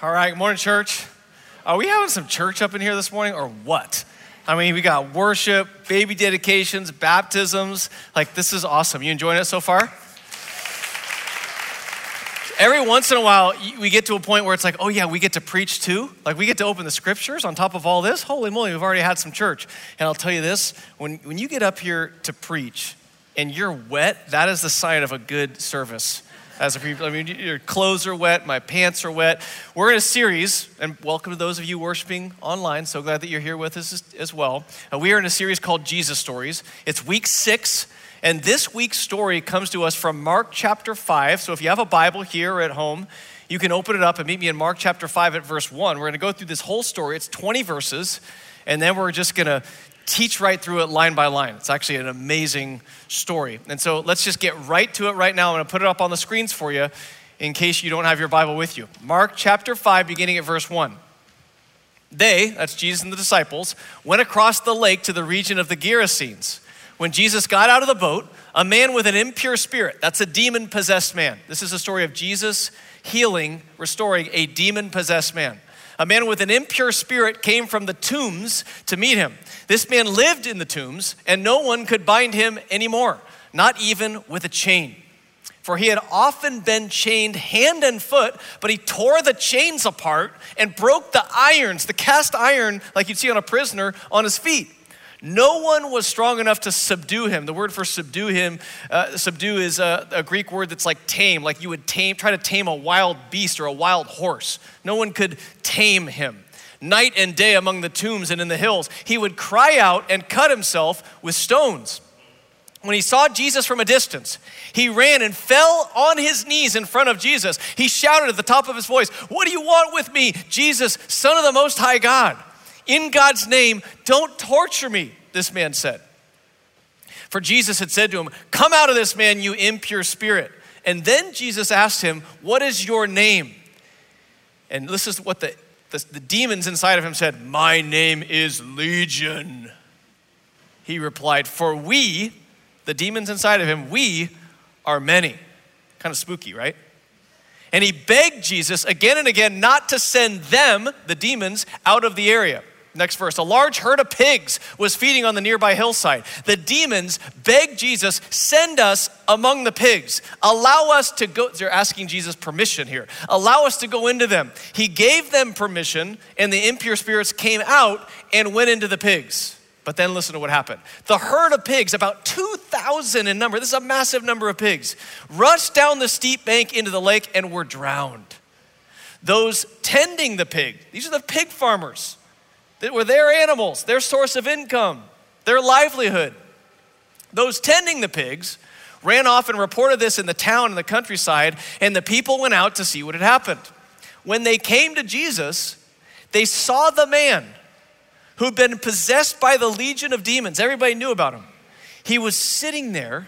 All right, good morning, church. Are we having some church up in here this morning or what? I mean, we got worship, baby dedications, baptisms. Like, this is awesome. You enjoying it so far? Every once in a while, we get to a point where it's like, oh yeah, we get to preach too. Like, we get to open the scriptures on top of all this. Holy moly, we've already had some church. And I'll tell you this, when you get up here to preach and you're wet, that is the sign of a good service. Your clothes are wet, my pants are wet. We're in a series, and welcome to those of you worshiping online. So glad that you're here with us as well. We are in a series called Jesus Stories. It's week 6, and this week's story comes to us from Mark chapter 5. So if you have a Bible here or at home, you can open it up and meet me in Mark chapter 5 at verse 1. We're gonna go through this whole story. It's 20 verses, and then we're just gonna teach right through it line by line. It's actually an amazing story. And so let's just get right to it right now. I'm gonna put it up on the screens for you in case you don't have your Bible with you. Mark chapter 5, beginning at verse 1. They, that's Jesus and the disciples, went across the lake to the region of the Gerasenes. When Jesus got out of the boat, a man with an impure spirit, that's a demon-possessed man. This is a story of Jesus healing, restoring a demon-possessed man. A man with an impure spirit came from the tombs to meet him. This man lived in the tombs, and no one could bind him anymore, not even with a chain. For he had often been chained hand and foot, but he tore the chains apart and broke the irons, the cast iron like you'd see on a prisoner, on his feet. No one was strong enough to subdue him. The word for subdue is a Greek word that's like tame, like you would try to tame a wild beast or a wild horse. No one could tame him. Night and day among the tombs and in the hills, he would cry out and cut himself with stones. When he saw Jesus from a distance, he ran and fell on his knees in front of Jesus. He shouted at the top of his voice, "What do you want with me, Jesus, Son of the Most High God? In God's name, don't torture me," this man said. For Jesus had said to him, "Come out of this man, you impure spirit." And then Jesus asked him, "What is your name?" And this is what the demons inside of him said, "My name is Legion." He replied, "For we," the demons inside of him, "we are many." Kind of spooky, right? And he begged Jesus again and again not to send them, the demons, out of the area. Next verse, a large herd of pigs was feeding on the nearby hillside. The demons begged Jesus, "Send us among the pigs. Allow us to go." They're asking Jesus permission here. "Allow us to go into them." He gave them permission, and the impure spirits came out and went into the pigs. But then listen to what happened. The herd of pigs, about 2,000 in number, this is a massive number of pigs, rushed down the steep bank into the lake and were drowned. Those tending the pig, these are the pig farmers, that were their animals, their source of income, their livelihood. Those tending the pigs ran off and reported this in the town and the countryside, and the people went out to see what had happened. When they came to Jesus, they saw the man who'd been possessed by the legion of demons. Everybody knew about him. He was sitting there,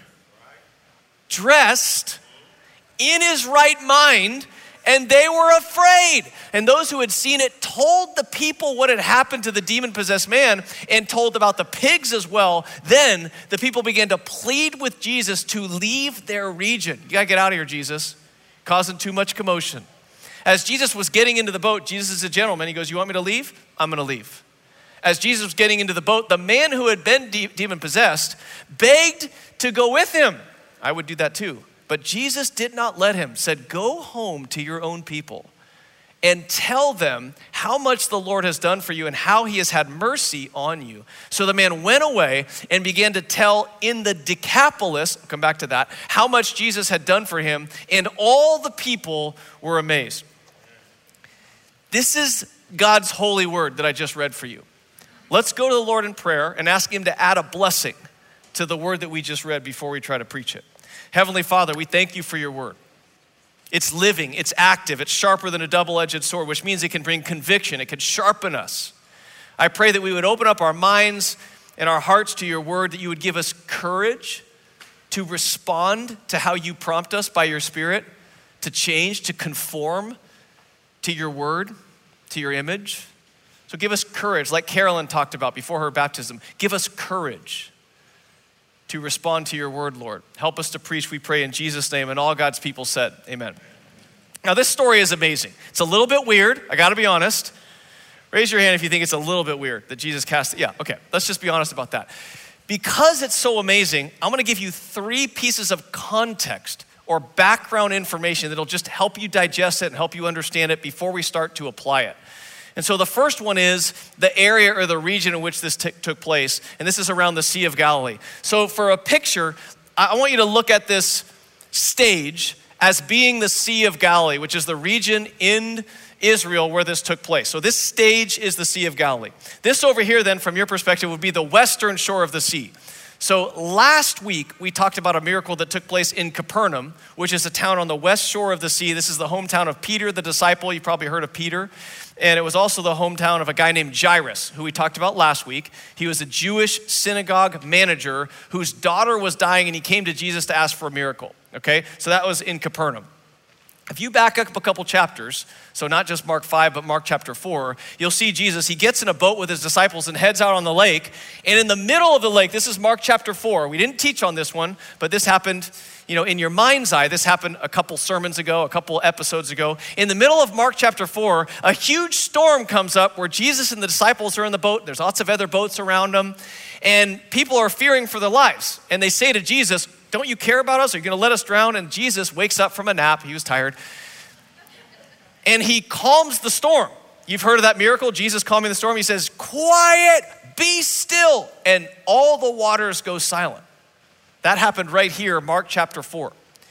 dressed, in his right mind, and they were afraid. And those who had seen it told the people what had happened to the demon-possessed man and told about the pigs as well. Then the people began to plead with Jesus to leave their region. You gotta get out of here, Jesus. Causing too much commotion. As Jesus was getting into the boat, Jesus is a gentleman. He goes, "You want me to leave? I'm gonna leave." As Jesus was getting into the boat, the man who had been demon-possessed begged to go with him. I would do that too. But Jesus did not let him, said, "Go home to your own people and tell them how much the Lord has done for you and how he has had mercy on you." So the man went away and began to tell in the Decapolis, I'll come back to that, how much Jesus had done for him, and all the people were amazed. This is God's holy word that I just read for you. Let's go to the Lord in prayer and ask him to add a blessing to the word that we just read before we try to preach it. Heavenly Father, we thank you for your word. It's living, it's active, it's sharper than a double-edged sword, which means it can bring conviction, it can sharpen us. I pray that we would open up our minds and our hearts to your word, that you would give us courage to respond to how you prompt us by your Spirit, to change, to conform to your word, to your image. So give us courage, like Carolyn talked about before her baptism. Give us courage to respond to your word, Lord. Help us to preach, we pray in Jesus' name. And all God's people said, amen. Now, this story is amazing. It's a little bit weird, I gotta be honest. Raise your hand if you think it's a little bit weird that Jesus cast, yeah, okay, let's just be honest about that. Because it's so amazing, I'm gonna give you 3 pieces of context or background information that'll just help you digest it and help you understand it before we start to apply it. And so the first one is the area or the region in which this took place, and this is around the Sea of Galilee. So for a picture, I want you to look at this stage as being the Sea of Galilee, which is the region in Israel where this took place. So this stage is the Sea of Galilee. This over here then, from your perspective, would be the western shore of the sea. So last week, we talked about a miracle that took place in Capernaum, which is a town on the west shore of the sea. This is the hometown of Peter, the disciple. You've probably heard of Peter. And it was also the hometown of a guy named Jairus, who we talked about last week. He was a Jewish synagogue manager whose daughter was dying, and he came to Jesus to ask for a miracle, okay? So that was in Capernaum. If you back up a couple chapters, so not just Mark 5, but Mark chapter 4, you'll see Jesus, he gets in a boat with his disciples and heads out on the lake. And in the middle of the lake, this is Mark chapter 4. We didn't teach on this one, but this happened, in your mind's eye, this happened a couple sermons ago, a couple episodes ago. In the middle of Mark chapter 4, a huge storm comes up where Jesus and the disciples are in the boat. There's lots of other boats around them. And people are fearing for their lives. And they say to Jesus, "Don't you care about us? Are you gonna let us drown?" And Jesus wakes up from a nap. He was tired. And he calms the storm. You've heard of that miracle, Jesus calming the storm. He says, "Quiet, be still." And all the waters go silent. That happened right here, Mark chapter 4.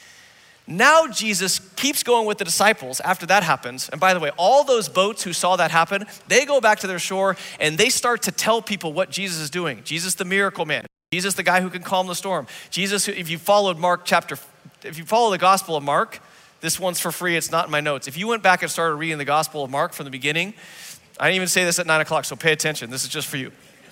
Now Jesus keeps going with the disciples after that happens. And by the way, all those boats who saw that happen, they go back to their shore and they start to tell people what Jesus is doing. Jesus, the miracle man. Jesus, the guy who can calm the storm. Jesus, if you followed if you follow the Gospel of Mark, this one's for free, it's not in my notes. If you went back and started reading the Gospel of Mark from the beginning, I didn't even say this at 9 o'clock, so pay attention, this is just for you.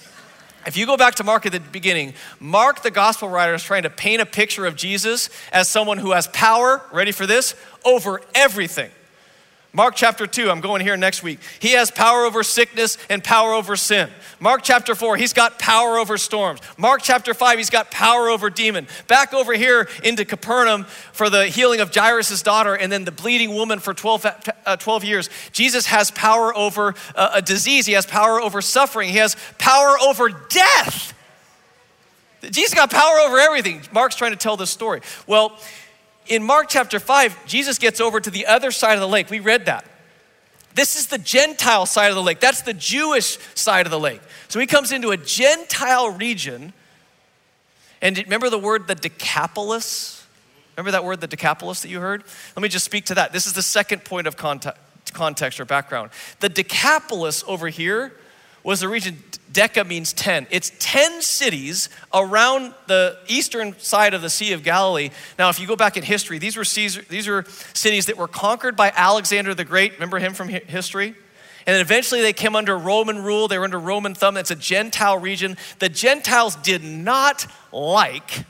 If you go back to Mark at the beginning, Mark, the gospel writer, is trying to paint a picture of Jesus as someone who has power, ready for this, over everything. Mark chapter 2, I'm going here next week. He has power over sickness and power over sin. Mark chapter 4, he's got power over storms. Mark chapter 5, he's got power over demon. Back over here into Capernaum for the healing of Jairus' daughter and then the bleeding woman for 12 years. Jesus has power over a disease. He has power over suffering. He has power over death. Jesus got power over everything. Mark's trying to tell this story. Well, in Mark chapter 5, Jesus gets over to the other side of the lake. We read that. This is the Gentile side of the lake. That's the Jewish side of the lake. So he comes into a Gentile region. And remember the word, the Decapolis? Remember that word, the Decapolis, that you heard? Let me just speak to that. This is the second point of context or background. The Decapolis over here was the region. Deca means 10. It's 10 cities around the eastern side of the Sea of Galilee. Now, if you go back in history, these were cities that were conquered by Alexander the Great. Remember him from history? And then eventually they came under Roman rule. They were under Roman thumb. It's a Gentile region. The Gentiles did not like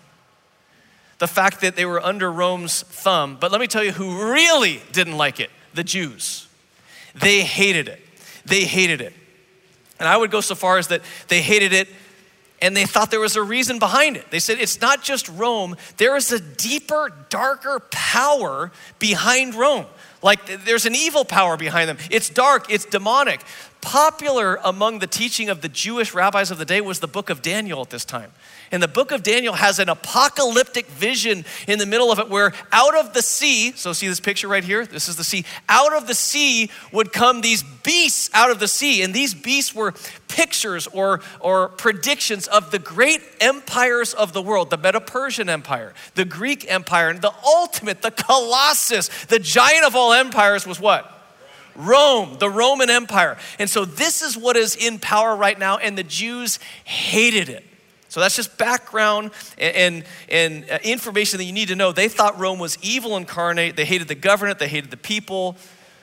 the fact that they were under Rome's thumb. But let me tell you who really didn't like it: the Jews. They hated it. They hated it. And I would go so far as that they hated it and they thought there was a reason behind it. They said, it's not just Rome, there is a deeper, darker power behind Rome. Like there's an evil power behind them. It's dark, it's demonic. Popular among the teaching of the Jewish rabbis of the day was the book of Daniel at this time. And the book of Daniel has an apocalyptic vision in the middle of it where out of the sea, so see this picture right here? This is the sea. Out of the sea would come these beasts out of the sea. And these beasts were pictures or predictions of the great empires of the world. The Medo-Persian Empire, the Greek Empire, and the ultimate, the Colossus, the giant of all empires was what? Rome, the Roman Empire. And so this is what is in power right now, and the Jews hated it. So that's just background and information that you need to know. They thought Rome was evil incarnate. They hated the government. They hated the people.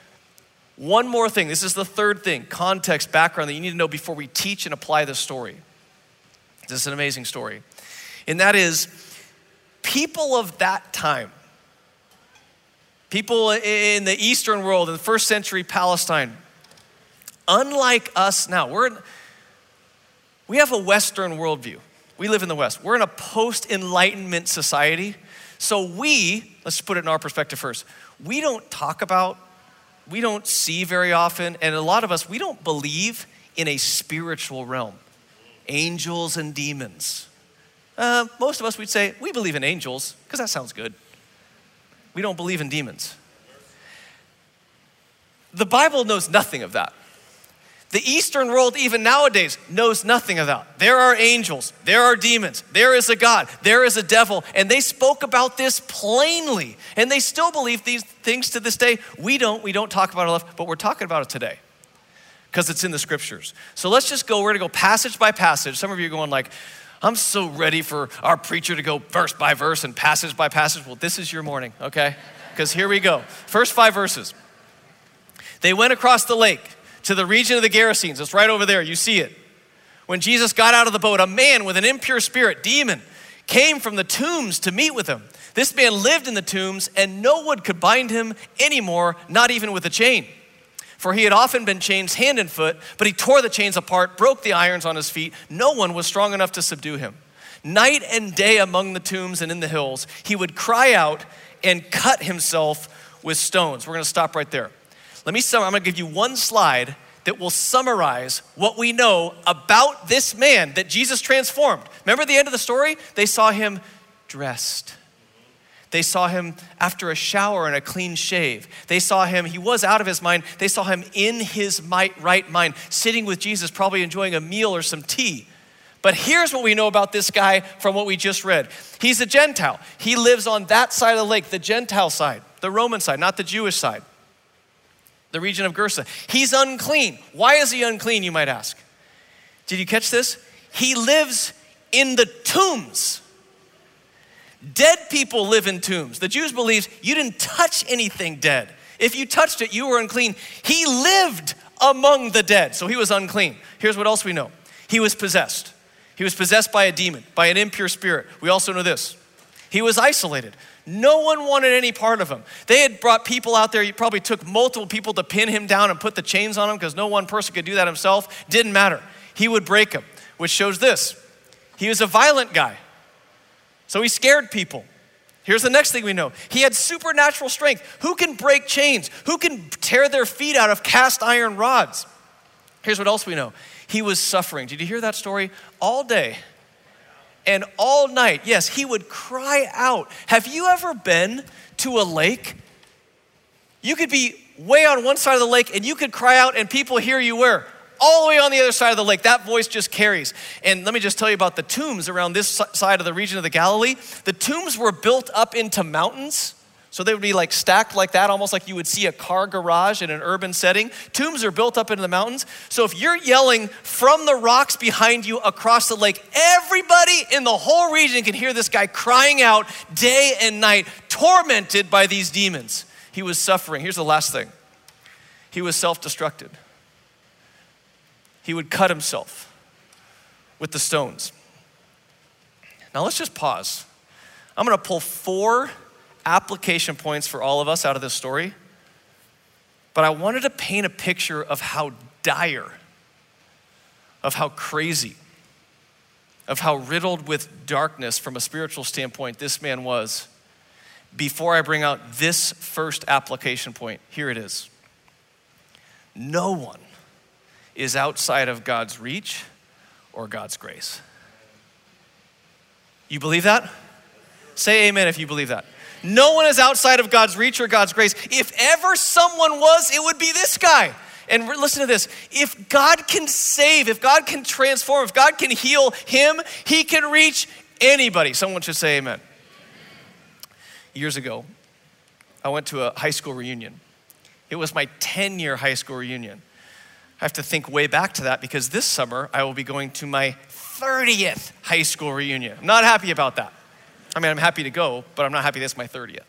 One more thing. This is the third thing, context, background that you need to know before we teach and apply this story. This is an amazing story. And that is, people of that time, people in the Eastern world, in the first century Palestine, unlike us now, we have a Western worldview. We live in the West. We're in a post-Enlightenment society. So let's put it in our perspective first. We don't talk about, we don't see very often, and a lot of us, we don't believe in a spiritual realm. Angels and demons. Most of us, we'd say, we believe in angels, because that sounds good. We don't believe in demons. The Bible knows nothing of that. The Eastern world, even nowadays, knows nothing of that. There are angels, there are demons, there is a God, there is a devil, and they spoke about this plainly, and they still believe these things to this day. We don't talk about it enough, but we're talking about it today because it's in the scriptures. So let's just go, we're gonna go passage by passage. Some of you are going like, I'm so ready for our preacher to go verse by verse and passage by passage. Well, this is your morning, okay? Because here we go. First 5 verses. They went across the lake to the region of the Gerasenes. It's right over there, you see it. When Jesus got out of the boat, a man with an impure spirit, demon, came from the tombs to meet with him. This man lived in the tombs, and no one could bind him anymore, not even with a chain. For he had often been chained hand and foot, but he tore the chains apart, broke the irons on his feet. No one was strong enough to subdue him. Night and day among the tombs and in the hills, he would cry out and cut himself with stones. We're gonna stop right there. I'm gonna give you one slide that will summarize what we know about this man that Jesus transformed. Remember the end of the story? They saw him dressed. They saw him after a shower and a clean shave. They saw him, he was out of his mind. They saw him in his right mind, sitting with Jesus, probably enjoying a meal or some tea. But here's what we know about this guy from what we just read. He's a Gentile. He lives on that side of the lake, the Gentile side, the Roman side, not the Jewish side. The region of Gersa. He's unclean. Why is he unclean, you might ask? Did you catch this? He lives in the tombs. Dead people live in tombs. The Jews believed you didn't touch anything dead. If you touched it, you were unclean. He lived among the dead, so he was unclean. Here's what else we know. He was possessed. He was possessed by a demon, by an impure spirit. We also know this. He was isolated. No one wanted any part of him. They had brought people out there. He probably took multiple people to pin him down and put the chains on him because no one person could do that himself. Didn't matter. He would break them, which shows this. He was a violent guy. So he scared people. Here's the next thing we know. He had supernatural strength. Who can break chains? Who can tear their feet out of cast iron rods? Here's what else we know. He was suffering. Did you hear that story? All day and all night. Yes, he would cry out. Have you ever been to a lake? You could be way on one side of the lake and you could cry out and people hear you where? All the way on the other side of the lake. That voice just carries. And let me just tell you about the tombs around this side of the region of the Galilee. The tombs were built up into mountains. So they would be like stacked like that, almost like you would see a car garage in an urban setting. Tombs are built up into the mountains. So if you're yelling from the rocks behind you across the lake, everybody in the whole region can hear this guy crying out day and night, tormented by these demons. He was suffering. Here's the last thing. He was self-destructed. He would cut himself with the stones. Now let's just pause. I'm gonna pull 4 application points for all of us out of this story, but I wanted to paint a picture of how dire, of how crazy, of how riddled with darkness from a spiritual standpoint this man was before I bring out this first application point. Here it is. No one is outside of God's reach or God's grace. You believe that? Say amen if you believe that. No one is outside of God's reach or God's grace. If ever someone was, it would be this guy. And listen to this. If God can save, if God can transform, if God can heal him, he can reach anybody. Someone should say amen. Years ago, I went to a high school reunion. It was my 10-year high school reunion. I have to think way back to that because this summer I will be going to my 30th high school reunion. I'm not happy about that. I mean, I'm happy to go, but I'm not happy this is my 30th.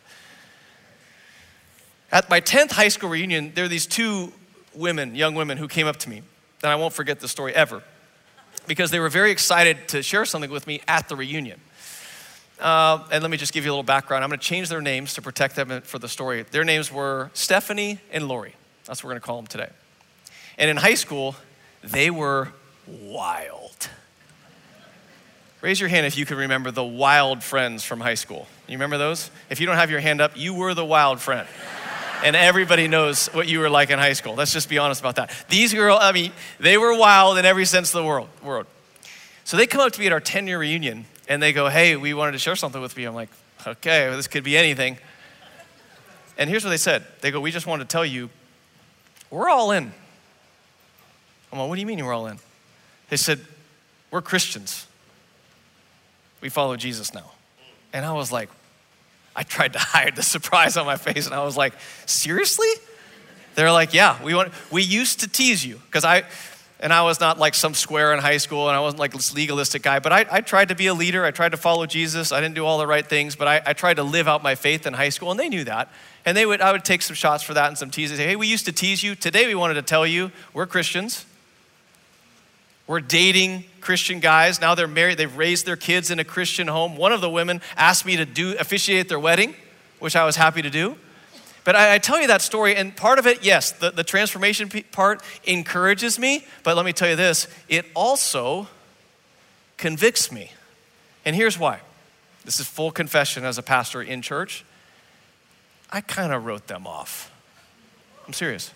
At my 10th high school reunion, there are these 2 women, young women, who came up to me, and I won't forget the story ever, because they were very excited to share something with me at the reunion. And let me just give you a little background. I'm gonna change their names to protect them for the story. Their names were Stephanie and Lori. That's what we're gonna call them today. And in high school, they were wild. Raise your hand if you can remember the wild friends from high school. You remember those? If you don't have your hand up, you were the wild friend. And everybody knows what you were like in high school. Let's just be honest about that. These girls, they were wild in every sense of the word. So they come up to me at our 10-year reunion, and they go, hey, we wanted to share something with you. I'm like, okay, well, this could be anything. And here's what they said. They go, we just wanted to tell you, we're all in. I'm like, what do you mean we're all in? They said, we're Christians. We follow Jesus now. And I was like, I tried to hide the surprise on my face, and I was like, seriously? They're like, yeah, we used to tease you, because I was not like some square in high school, and I wasn't like this legalistic guy, but I tried to be a leader. I tried to follow Jesus. I didn't do all the right things, but I tried to live out my faith in high school, and they knew that. And I would take some shots for that and some teases. Say, hey, we used to tease you. Today we wanted to tell you we're Christians. We're dating Christian guys. Now they're married. They've raised their kids in a Christian home. One of the women asked me to officiate their wedding, which I was happy to do. But I tell you that story, and part of it, yes, the transformation part encourages me. But let me tell you this, it also convicts me. And here's why. This is full confession as a pastor in church. I kind of wrote them off. I'm serious.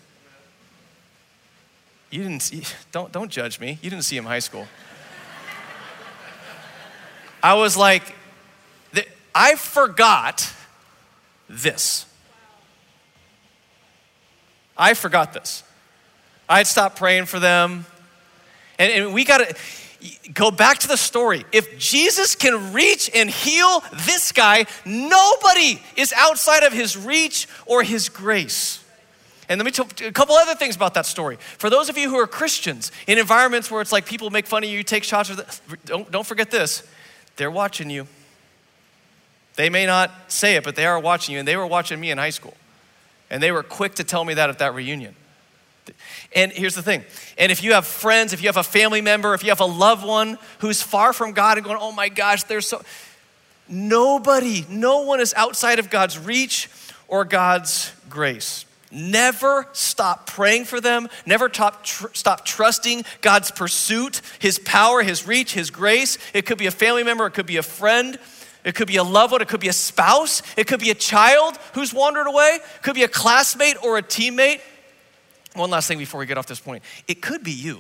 You didn't see, don't judge me. You didn't see him in high school. I was like, I forgot this. I forgot this. I had stopped praying for them. And we got to go back to the story. If Jesus can reach and heal this guy, nobody is outside of his reach or his grace. And let me tell you a couple other things about that story. For those of you who are Christians in environments where it's like people make fun of you, take shots, don't forget this. They're watching you. They may not say it, but they are watching you. And they were watching me in high school. And they were quick to tell me that at that reunion. And here's the thing. And if you have friends, if you have a family member, if you have a loved one who's far from God and going, oh my gosh, no one is outside of God's reach or God's grace. Never stop praying for them. Never stop trusting God's pursuit, his power, his reach, his grace. It could be a family member. It could be a friend. It could be a loved one. It could be a spouse. It could be a child who's wandered away. It could be a classmate or a teammate. One last thing before we get off this point. It could be you.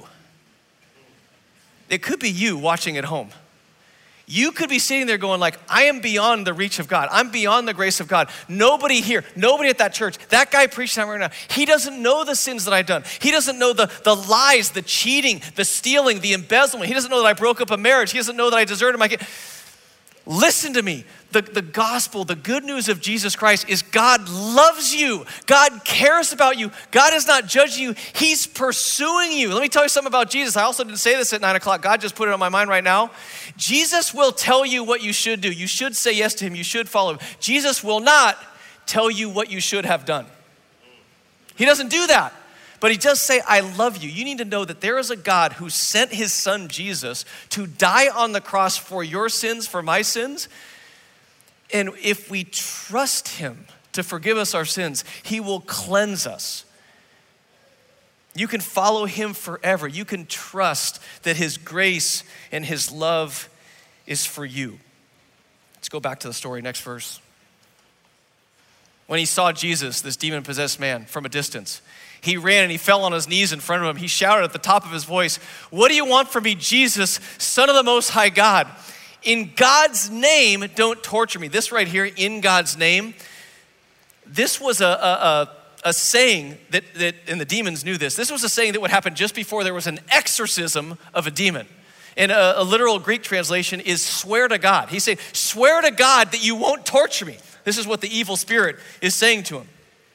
It could be you watching at home. You could be sitting there going like, I am beyond the reach of God. I'm beyond the grace of God. Nobody here, nobody at that church, that guy preaching right now, he doesn't know the sins that I've done. He doesn't know the lies, the cheating, the stealing, the embezzlement. He doesn't know that I broke up a marriage. He doesn't know that I deserted my kid. Listen to me. The gospel, the good news of Jesus Christ is God loves you. God cares about you. God is not judging you. He's pursuing you. Let me tell you something about Jesus. I also didn't say this at 9 o'clock. God just put it on my mind right now. Jesus will tell you what you should do. You should say yes to him. You should follow him. Jesus will not tell you what you should have done. He doesn't do that. But he does say, I love you. You need to know that there is a God who sent his son Jesus to die on the cross for your sins, for my sins. And if we trust him to forgive us our sins, he will cleanse us. You can follow him forever. You can trust that his grace and his love is for you. Let's go back to the story, next verse. When he saw Jesus, this demon-possessed man, from a distance, he ran and he fell on his knees in front of him. He shouted at the top of his voice, what do you want from me, Jesus, Son of the Most High God? In God's name, don't torture me. This right here, in God's name, this was a saying that, and the demons knew this. This was a saying that would happen just before there was an exorcism of a demon. And a literal Greek translation is swear to God. He's saying, swear to God that you won't torture me. This is what the evil spirit is saying to him.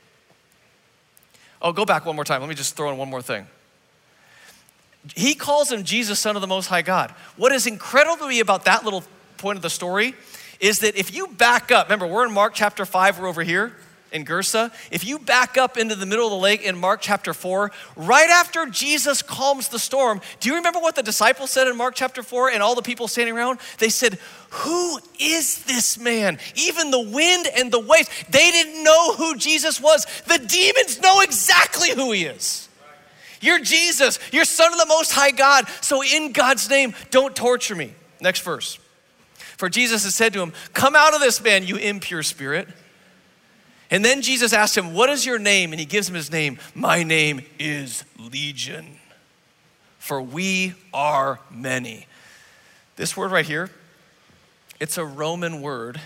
Oh, go back one more time. Let me just throw in one more thing. He calls him Jesus, Son of the Most High God. What is incredible to me about that little point of the story is that if you back up, remember we're in Mark chapter 5, we're over here in Gersa. If you back up into the middle of the lake in Mark chapter 4, right after Jesus calms the storm, do you remember what the disciples said in Mark chapter 4 and all the people standing around? They said, who is this man? Even the wind and the waves, they didn't know who Jesus was. The demons know exactly who he is. You're Jesus, you're Son of the Most High God. So in God's name, don't torture me. Next verse. For Jesus had said to him, "Come out of this man, you impure spirit." And then Jesus asked him, "What is your name?" And he gives him his name. "My name is Legion, for we are many." This word right here, it's a Roman word.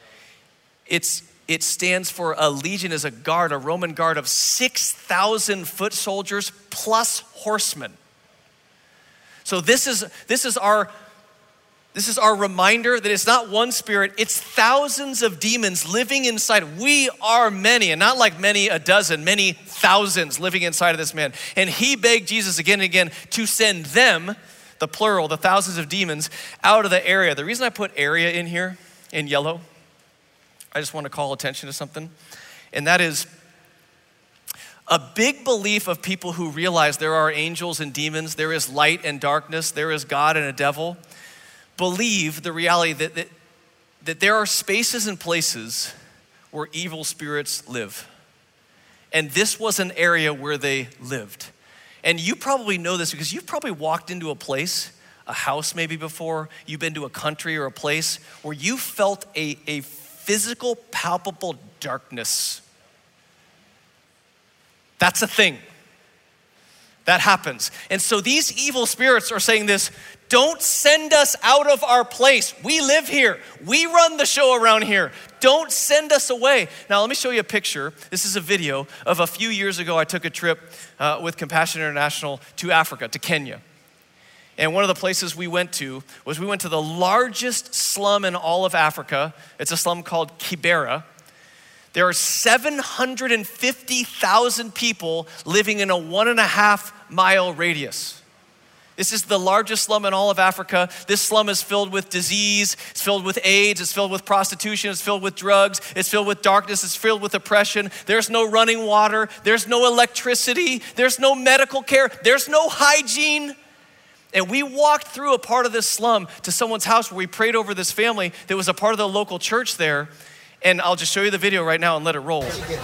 It stands for a legion, is a guard, a Roman guard of 6,000 foot soldiers plus horsemen. So this is our reminder that it's not one spirit, it's thousands of demons living inside. We are many, and not like many a dozen, many thousands living inside of this man. And he begged Jesus again and again to send them, the plural, the thousands of demons, out of the area. The reason I put area in here in yellow, I just want to call attention to something, and that is a big belief of people who realize there are angels and demons, there is light and darkness, there is God and a devil, believe the reality that there are spaces and places where evil spirits live. And this was an area where they lived. And you probably know this because you've probably walked into a place, a house maybe before, you've been to a country or a place where you felt a physical, palpable darkness. That's a thing. That happens. And so these evil spirits are saying this, don't send us out of our place. We live here. We run the show around here. Don't send us away. Now, let me show you a picture. This is a video of a few years ago. I took a trip with Compassion International to Africa, to Kenya. And one of the places we went to the largest slum in all of Africa. It's a slum called Kibera. There are 750,000 people living in a 1.5 mile radius. This is the largest slum in all of Africa. This slum is filled with disease, it's filled with AIDS, it's filled with prostitution, it's filled with drugs, it's filled with darkness, it's filled with oppression. There's no running water, there's no electricity, there's no medical care, there's no hygiene. And we walked through a part of this slum to someone's house where we prayed over this family that was a part of the local church there. And I'll just show you the video right now and let it roll.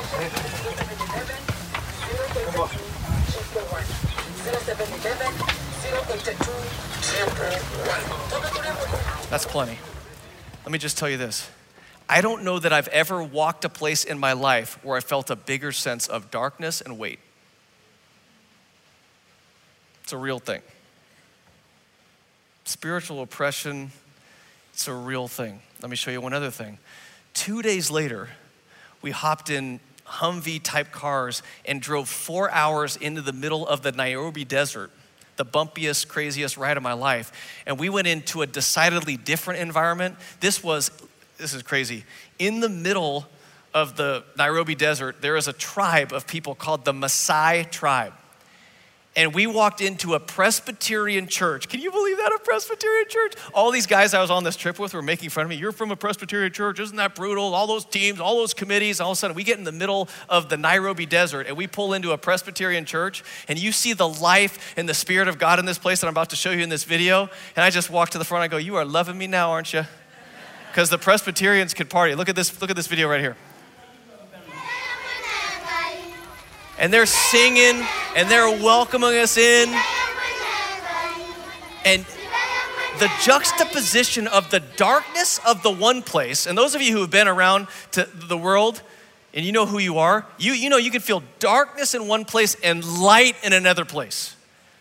That's plenty. Let me just tell you this. I don't know that I've ever walked a place in my life where I felt a bigger sense of darkness and weight. It's a real thing. Spiritual oppression, it's a real thing. Let me show you one other thing. 2 days later, we hopped in Humvee type cars and drove 4 hours into the middle of the Nairobi desert, the bumpiest, craziest ride of my life. And we went into a decidedly different environment. This is crazy. In the middle of the Nairobi desert, there is a tribe of people called the Maasai tribe. And we walked into a Presbyterian church. Can you believe that, a Presbyterian church? All these guys I was on this trip with were making fun of me. You're from a Presbyterian church, isn't that brutal? All those teams, all those committees, all of a sudden we get in the middle of the Nairobi desert and we pull into a Presbyterian church and you see the life and the Spirit of God in this place that I'm about to show you in this video. And I just walk to the front, I go, you are loving me now, aren't you? Because the Presbyterians could party. Look at this video right here. And they're singing and they're welcoming us in. And the juxtaposition of the darkness of the one place, and those of you who have been around to the world and you know who you are, you know you can feel darkness in one place and light in another place.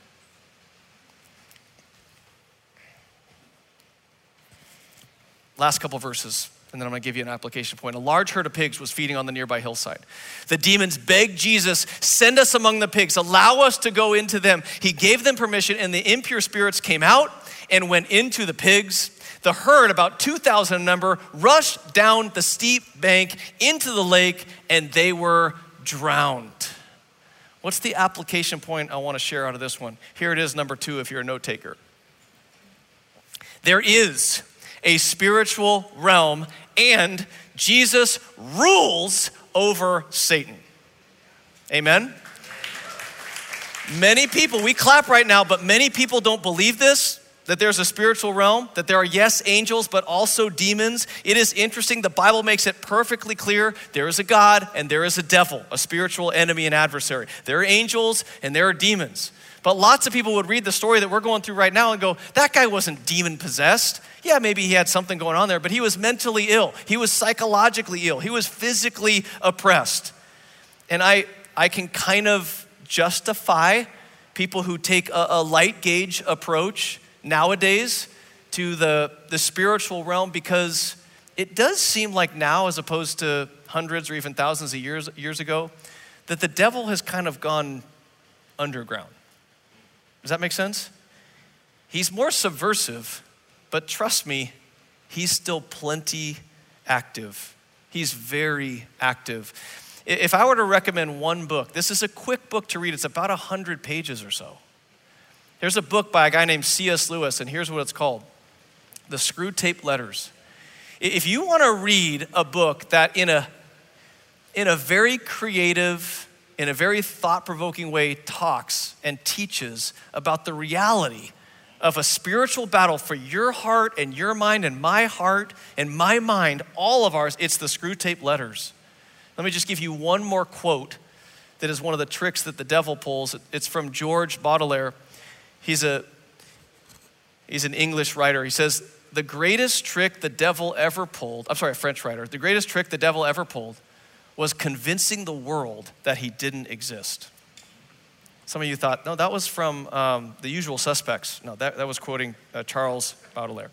Last couple verses. And then I'm gonna give you an application point. A large herd of pigs was feeding on the nearby hillside. The demons begged Jesus, send us among the pigs, allow us to go into them. He gave them permission and the impure spirits came out and went into the pigs. The herd, about 2,000 in number, rushed down the steep bank into the lake and they were drowned. What's the application point I wanna share out of this one? Here it is, number 2, if you're a note taker. There is a spiritual realm and Jesus rules over Satan. Amen? Many people, we clap right now, but many people don't believe this. that there's a spiritual realm, that there are, yes, angels, but also demons. It is interesting. The Bible makes it perfectly clear. There is a God and there is a devil, a spiritual enemy and adversary. There are angels and there are demons. But lots of people would read the story that we're going through right now and go, that guy wasn't demon possessed. Yeah, maybe he had something going on there, but he was mentally ill. He was psychologically ill. He was physically oppressed. And I can kind of justify people who take a light gauge approach nowadays to the spiritual realm, because it does seem like now, as opposed to hundreds or even thousands of years ago, that the devil has kind of gone underground. Does that make sense? He's more subversive, but trust me, he's still plenty active. He's very active. If I were to recommend one book, this is a quick book to read. It's about 100 pages or so. There's a book by a guy named C.S. Lewis, and here's what it's called: The Screwtape Letters. If you want to read a book that in a very creative, in a very thought-provoking way talks and teaches about the reality of a spiritual battle for your heart and your mind and my heart and my mind, all of ours, it's the Screwtape Letters. Let me just give you one more quote that is one of the tricks that the devil pulls. It's from George Baudelaire. He's an English writer. He says, the greatest trick the devil ever pulled, a French writer, the greatest trick the devil ever pulled was convincing the world that he didn't exist. Some of you thought, no, that was from The Usual Suspects. No, that was quoting Charles Baudelaire.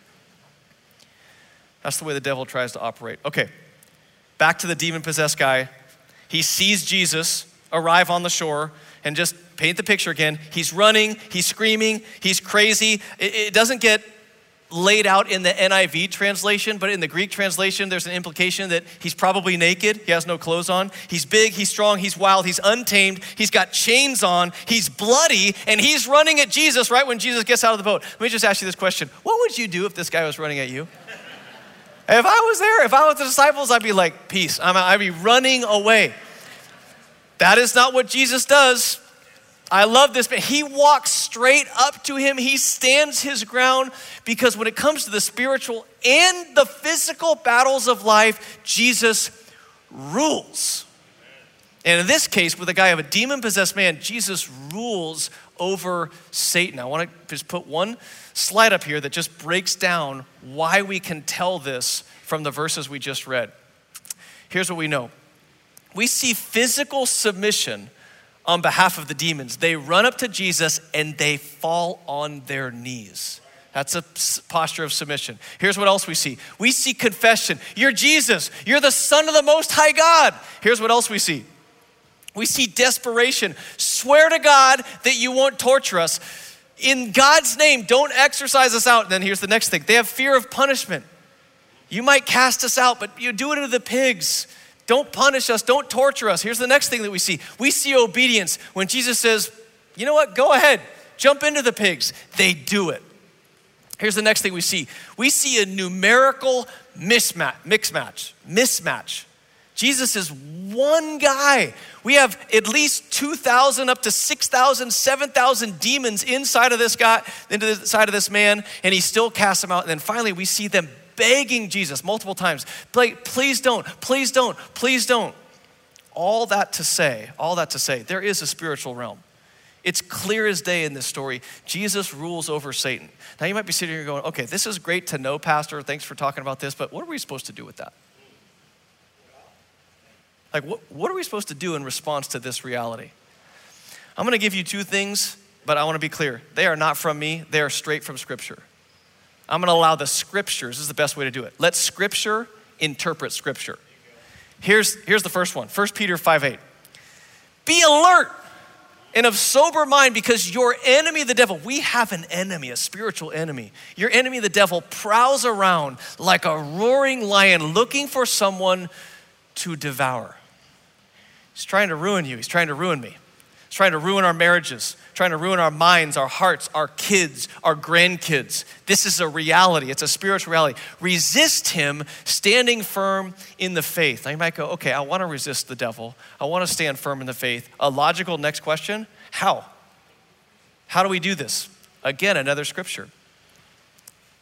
That's the way the devil tries to operate. Okay, back to the demon-possessed guy. He sees Jesus arrive on the shore, and just paint the picture again. He's running, he's screaming, he's crazy. It doesn't get laid out in the NIV translation, but in the Greek translation, there's an implication that he's probably naked. He has no clothes on. He's big, he's strong, he's wild, he's untamed. He's got chains on, he's bloody, and he's running at Jesus right when Jesus gets out of the boat. Let me just ask you this question. What would you do if this guy was running at you? If I was there, if I was the disciples, I'd be like, peace. I'd be running away. That is not what Jesus does. I love this, but he walks straight up to him. He stands his ground, because when it comes to the spiritual and the physical battles of life, Jesus rules. And in this case, with a guy of a demon-possessed man, Jesus rules over Satan. I want to just put one slide up here that just breaks down why we can tell this from the verses we just read. Here's what we know. We see physical submission on behalf of the demons. They run up to Jesus and they fall on their knees. That's a posture of submission. Here's what else we see. We see confession. You're Jesus. You're the Son of the Most High God. Here's what else we see. We see desperation. Swear to God that you won't torture us. In God's name, don't exorcise us out. And then here's the next thing. They have fear of punishment. You might cast us out, but you do it into the pigs. Don't punish us, don't torture us. Here's the next thing that we see. We see obedience. When Jesus says, you know what, go ahead, jump into the pigs. They do it. Here's the next thing we see. We see a numerical mismatch. Jesus is one guy. We have at least 2,000 up to 6,000, 7,000 demons inside of this guy, inside of this man, and he still casts them out. And then finally we see them begging Jesus multiple times, please don't, please don't, please don't. All that to say, there is a spiritual realm. It's clear as day in this story. Jesus rules over Satan. Now you might be sitting here going, okay, this is great to know, Pastor. Thanks for talking about this, but what are we supposed to do with that? Like, what are we supposed to do in response to this reality? I'm gonna give you two things, but I wanna be clear. They are not from me, they are straight from Scripture. I'm gonna allow the Scriptures, this is the best way to do it. Let Scripture interpret Scripture. Here's the first one, 1 Peter 5:8. Be alert and of sober mind, because your enemy, the devil, we have an enemy, a spiritual enemy. Your enemy, the devil, prowls around like a roaring lion looking for someone to devour. He's trying to ruin you, he's trying to ruin me. He's trying to ruin our marriages, trying to ruin our minds, our hearts, our kids, our grandkids. This is a reality. It's a spiritual reality. Resist him, standing firm in the faith. Now you might go, okay, I want to resist the devil. I want to stand firm in the faith. A logical next question, how? How do we do this? Again, another scripture.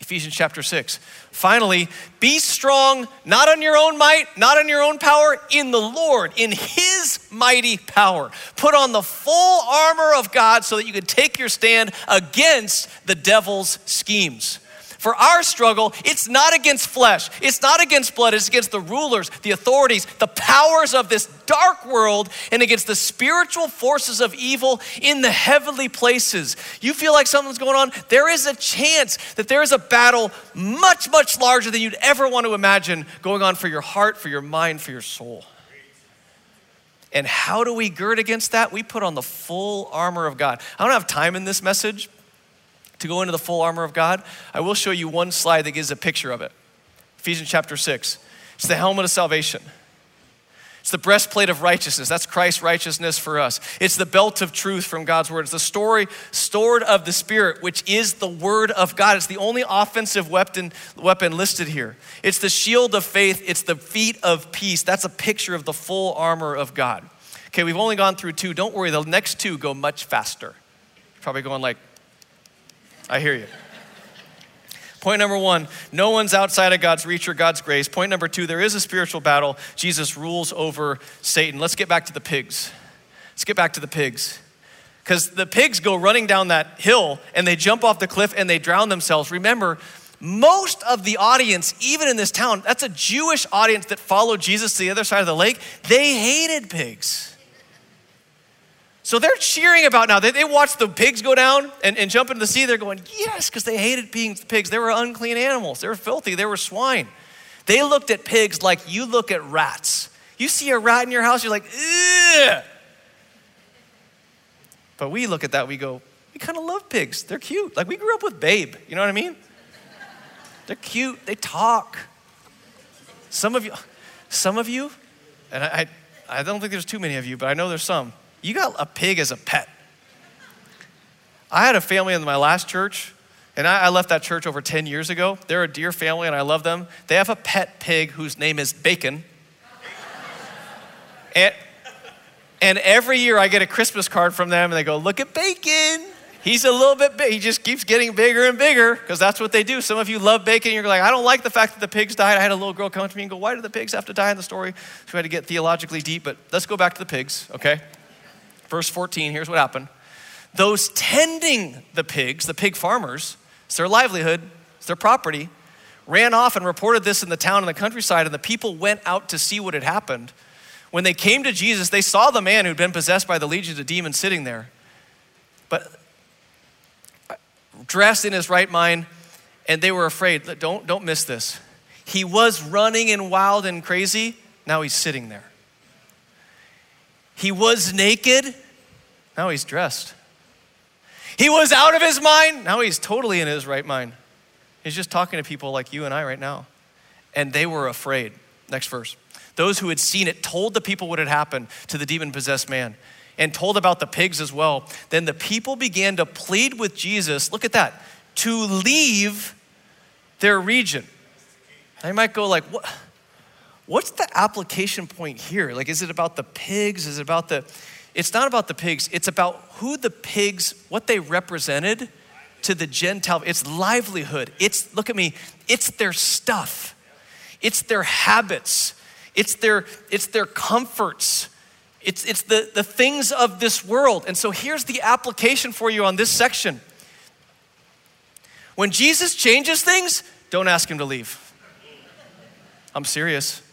Ephesians chapter 6. Finally, be strong, not on your own might, not on your own power, in the Lord, in his mighty power. Put on the full armor of God so that you can take your stand against the devil's schemes. For our struggle, it's not against flesh, it's not against blood, it's against the rulers, the authorities, the powers of this dark world, and against the spiritual forces of evil in the heavenly places. You feel like something's going on? There is a chance that there is a battle much, much larger than you'd ever want to imagine going on for your heart, for your mind, for your soul. And how do we gird against that? We put on the full armor of God. I don't have time in this message to go into the full armor of God. I will show you one slide that gives a picture of it. Ephesians chapter 6. It's the helmet of salvation. It's the breastplate of righteousness. That's Christ's righteousness for us. It's the belt of truth from God's word. It's the sword of the Spirit, which is the word of God. It's the only offensive weapon listed here. It's the shield of faith. It's the feet of peace. That's a picture of the full armor of God. Okay, we've only gone through 2. Don't worry, the next 2 go much faster. You're probably going like, I hear you. Point number 1, no one's outside of God's reach or God's grace. Point number 2, there is a spiritual battle. Jesus rules over Satan. Let's get back to the pigs. Because the pigs go running down that hill and they jump off the cliff and they drown themselves. Remember, most of the audience, even in this town, that's a Jewish audience that followed Jesus to the other side of the lake. They hated pigs. So they're cheering about now. They watched the pigs go down and jump into the sea. They're going, yes, because they hated pigs. They were unclean animals. They were filthy. They were swine. They looked at pigs like you look at rats. You see a rat in your house, you're like, ugh. But we look at that, we go, we kind of love pigs. They're cute. Like we grew up with Babe. You know what I mean? They're cute. They talk. Some of you, and I don't think there's too many of you, but I know there's some. You got a pig as a pet. I had a family in my last church, and I left that church over 10 years ago. They're a dear family, and I love them. They have a pet pig whose name is Bacon. And every year I get a Christmas card from them, and they go, look at Bacon. He's a little bit big. He just keeps getting bigger and bigger, because that's what they do. Some of you love Bacon. You're like, I don't like the fact that the pigs died. I had a little girl come to me and go, why did the pigs have to die in the story? So we had to get theologically deep, but let's go back to the pigs, okay? Verse 14, here's what happened. Those tending the pigs, the pig farmers, it's their livelihood, it's their property, ran off and reported this in the town and the countryside, and the people went out to see what had happened. When they came to Jesus, they saw the man who'd been possessed by the legions of demons sitting there, but dressed in his right mind, and they were afraid. Don't miss this. He was running and wild and crazy. Now he's sitting there. He was naked. Now he's dressed. He was out of his mind. Now he's totally in his right mind. He's just talking to people like you and I right now. And they were afraid. Next verse. Those who had seen it told the people what had happened to the demon-possessed man and told about the pigs as well. Then the people began to plead with Jesus, look at that, to leave their region. They might go like, what? What's the application point here? Like, is it about the pigs? It's not about the pigs. It's about who the pigs, what they represented to the Gentile. It's livelihood. Look at me, it's their stuff. It's their habits. It's their comforts. It's the things of this world. And so here's the application for you on this section. When Jesus changes things, don't ask him to leave. I'm serious.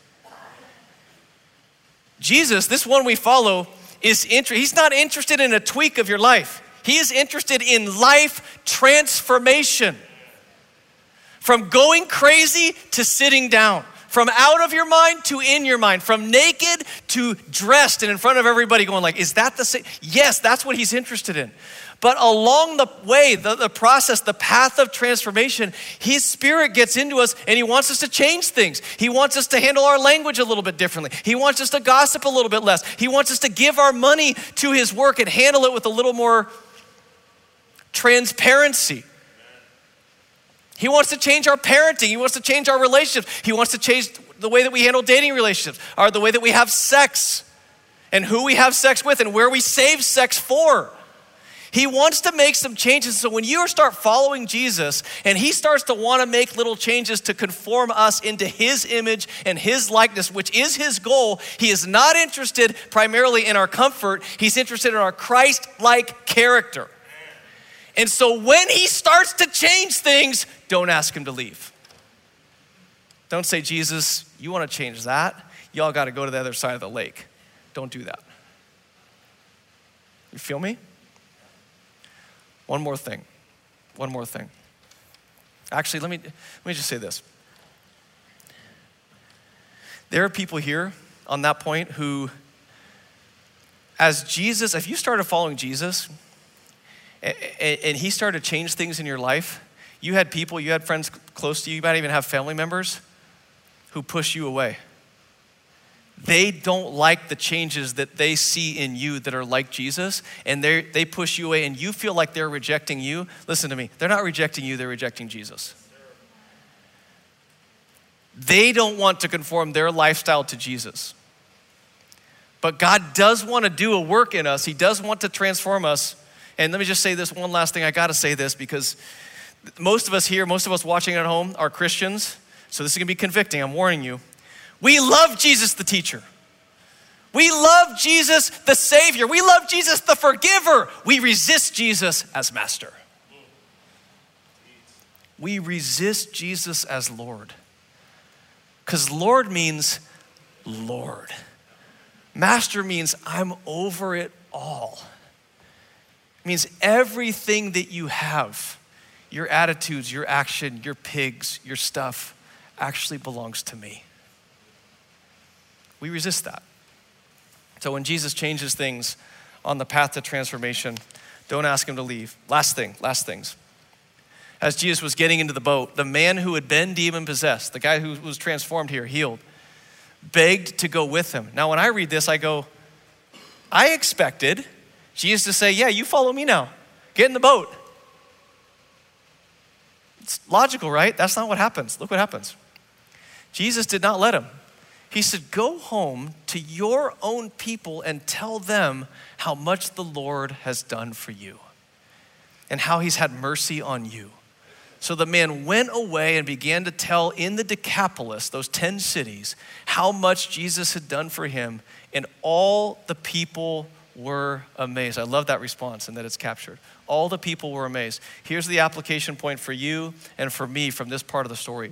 Jesus, this one we follow, he's not interested in a tweak of your life. He is interested in life transformation. From going crazy to sitting down. From out of your mind to in your mind. From naked to dressed and in front of everybody going like, is that the same? Yes, that's what he's interested in. But along the way, the process, the path of transformation, his Spirit gets into us and he wants us to change things. He wants us to handle our language a little bit differently. He wants us to gossip a little bit less. He wants us to give our money to his work and handle it with a little more transparency. He wants to change our parenting. He wants to change our relationships. He wants to change the way that we handle dating relationships, or the way that we have sex and who we have sex with and where we save sex for. He wants to make some changes. So when you start following Jesus and he starts to want to make little changes to conform us into his image and his likeness, which is his goal, he is not interested primarily in our comfort. He's interested in our Christ-like character. And so when he starts to change things, don't ask him to leave. Don't say, Jesus, you want to change that? Y'all got to go to the other side of the lake. Don't do that. You feel me? One more thing. Actually, let me just say this. There are people here on that point who, as Jesus, if you started following Jesus and he started to change things in your life, you had friends close to you, you might even have family members who push you away. They don't like the changes that they see in you that are like Jesus, and they push you away, and you feel like they're rejecting you. Listen to me. They're not rejecting you, they're rejecting Jesus. They don't want to conform their lifestyle to Jesus. But God does want to do a work in us. He does want to transform us. And let me just say this one last thing. I got to say this because most of us watching at home are Christians. So this is going to be convicting. I'm warning you. We love Jesus the teacher. We love Jesus the Savior. We love Jesus the forgiver. We resist Jesus as master. We resist Jesus as Lord. Because Lord means Lord. Master means I'm over it all. It means everything that you have, your attitudes, your action, your pigs, your stuff, actually belongs to me. We resist that. So when Jesus changes things on the path to transformation, don't ask him to leave. Last things. As Jesus was getting into the boat, the man who had been demon-possessed, the guy who was transformed here, healed, begged to go with him. Now when I read this, I go, I expected Jesus to say, yeah, you follow me now. Get in the boat. It's logical, right? That's not what happens. Look what happens. Jesus did not let him. He said, go home to your own people and tell them how much the Lord has done for you and how he's had mercy on you. So the man went away and began to tell in the Decapolis, those 10 cities, how much Jesus had done for him, and all the people were amazed. I love that response and that it's captured. All the people were amazed. Here's the application point for you and for me from this part of the story.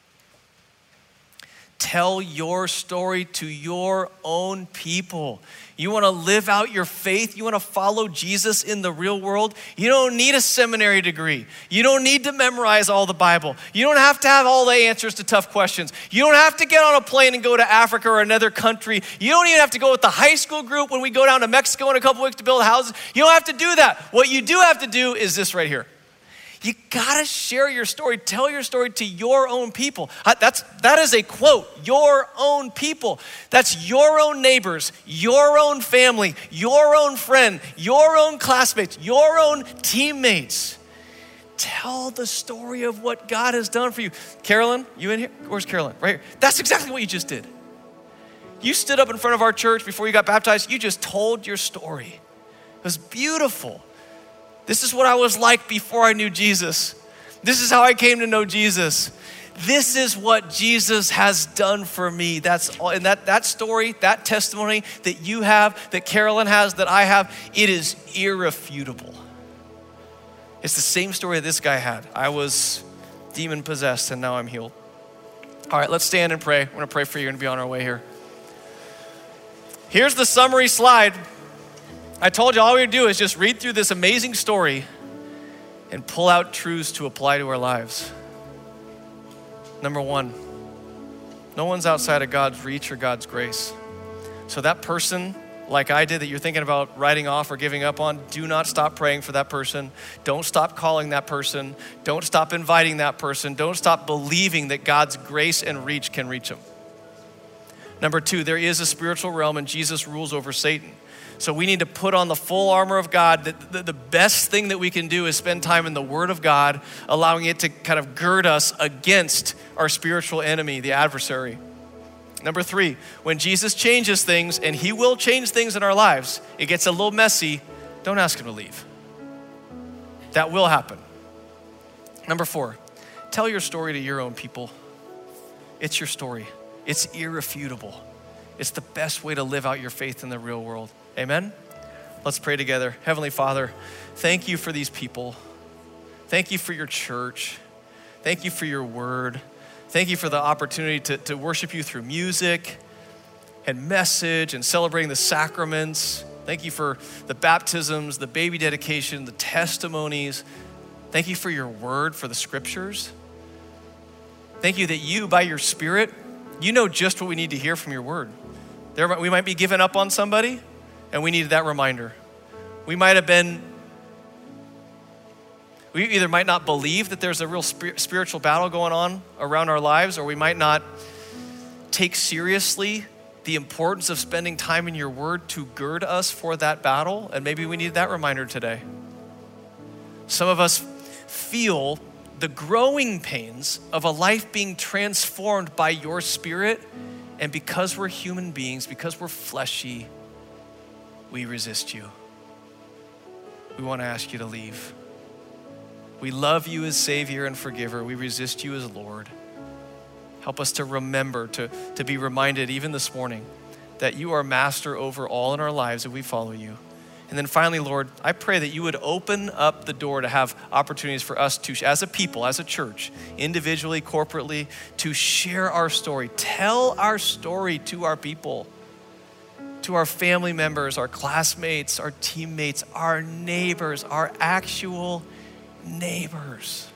Tell your story to your own people. You want to live out your faith? You want to follow Jesus in the real world? You don't need a seminary degree. You don't need to memorize all the Bible. You don't have to have all the answers to tough questions. You don't have to get on a plane and go to Africa or another country. You don't even have to go with the high school group when we go down to Mexico in a couple weeks to build houses. You don't have to do that. What you do have to do is this right here. You gotta share your story. Tell your story to your own people. That is a quote, your own people. That's your own neighbors, your own family, your own friend, your own classmates, your own teammates. Tell the story of what God has done for you. Carolyn, you in here? Where's Carolyn? Right here. That's exactly what you just did. You stood up in front of our church before you got baptized. You just told your story. It was beautiful. This is what I was like before I knew Jesus. This is how I came to know Jesus. This is what Jesus has done for me. That's all. And that story, that testimony that you have, that Carolyn has, that I have, it is irrefutable. It's the same story that this guy had. I was demon possessed and now I'm healed. All right, let's stand and pray. We're gonna pray for you and be on our way here. Here's the summary slide. I told you all we would do is just read through this amazing story and pull out truths to apply to our lives. Number one, no one's outside of God's reach or God's grace. So that person, like I did, that you're thinking about writing off or giving up on, do not stop praying for that person. Don't stop calling that person. Don't stop inviting that person. Don't stop believing that God's grace and reach can reach them. Number two, there is a spiritual realm and Jesus rules over Satan. So we need to put on the full armor of God. The best thing that we can do is spend time in the Word of God, allowing it to kind of gird us against our spiritual enemy, the adversary. Number three, when Jesus changes things, and he will change things in our lives, it gets a little messy, don't ask him to leave. That will happen. Number 4, tell your story to your own people. It's your story. It's irrefutable. It's the best way to live out your faith in the real world. Amen? Let's pray together. Heavenly Father, thank you for these people. Thank you for your church. Thank you for your word. Thank you for the opportunity to worship you through music and message and celebrating the sacraments. Thank you for the baptisms, the baby dedication, the testimonies. Thank you for your word, for the scriptures. Thank you that you, by your Spirit, you know just what we need to hear from your word. We might be giving up on somebody, and we needed that reminder. We either might not believe that there's a real spiritual battle going on around our lives, or we might not take seriously the importance of spending time in your word to gird us for that battle, and maybe we need that reminder today. Some of us feel the growing pains of a life being transformed by your Spirit, and because we're human beings, because we're fleshy, we resist you. We want to ask you to leave. We love you as Savior and Forgiver. We resist you as Lord. Help us to remember, to be reminded even this morning that you are master over all in our lives if we follow you. And then finally, Lord, I pray that you would open up the door to have opportunities for us to, as a people, as a church, individually, corporately, to share our story. Tell our story to our people, to our family members, our classmates, our teammates, our neighbors, our actual neighbors.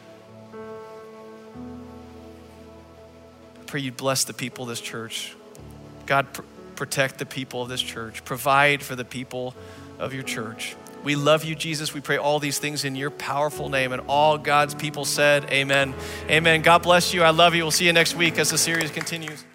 I pray you'd bless the people of this church. God, protect the people of this church. Provide for the people of your church. We love you, Jesus. We pray all these things in your powerful name, and all God's people said, amen. Amen. God bless you. I love you. We'll see you next week as the series continues.